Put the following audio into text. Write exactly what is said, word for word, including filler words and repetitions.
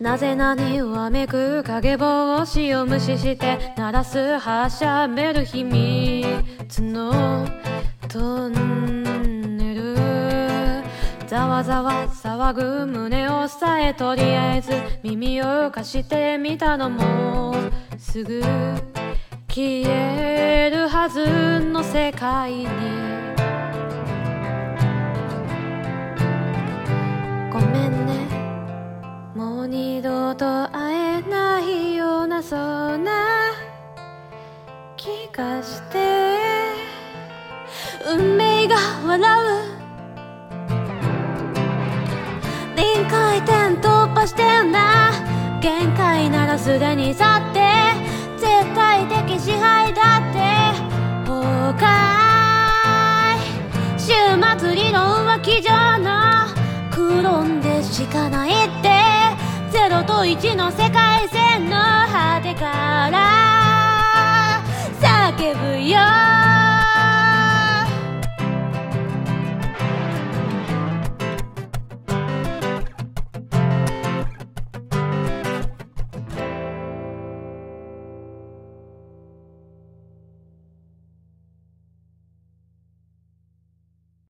なぜ何わめく影帽子を無視して鳴らすはしゃべる秘密のトンネル、ざわざわ騒ぐ胸をさえとりあえず耳を貸してみたのもすぐ消えるはずの世界にごめんね、もう二度と会えないようなそんな気がして運命が笑う臨界点突破してんだ限界ならすでに去って絶対的支配だって崩壊週末りの浮気上の転んでしかないってゼロといちの世界線の果てから